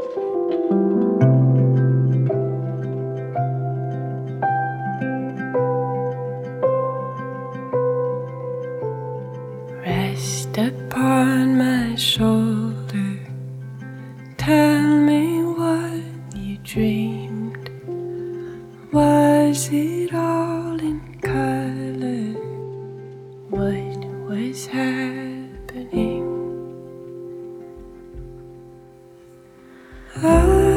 Rest upon my shoulder. Tell me what you dreamed. Was it all in color? What was happening?